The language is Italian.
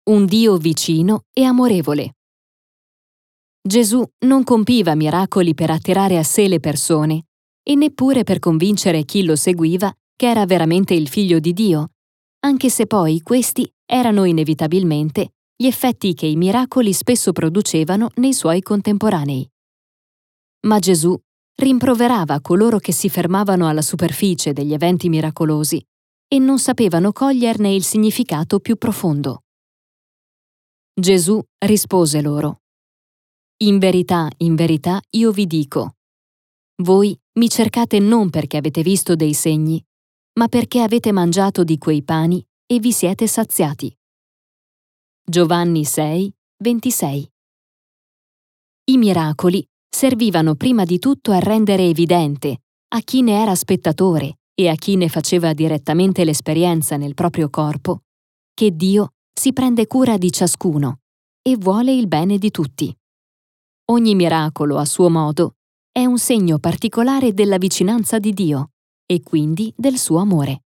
Un Dio vicino e amorevole. Gesù non compiva miracoli per attirare a sé le persone e neppure per convincere chi lo seguiva che era veramente il Figlio di Dio, anche se poi questi erano inevitabilmente gli effetti che i miracoli spesso producevano nei suoi contemporanei. Ma Gesù rimproverava coloro che si fermavano alla superficie degli eventi miracolosi e non sapevano coglierne il significato più profondo. Gesù rispose loro: in verità, io vi dico, voi mi cercate non perché avete visto dei segni, ma perché avete mangiato di quei pani e vi siete saziati. Giovanni 6, 26. I miracoli servivano prima di tutto a rendere evidente, a chi ne era spettatore e a chi ne faceva direttamente l'esperienza nel proprio corpo, che Dio si prende cura di ciascuno e vuole il bene di tutti. Ogni miracolo, a suo modo, è un segno particolare della vicinanza di Dio e quindi del suo amore.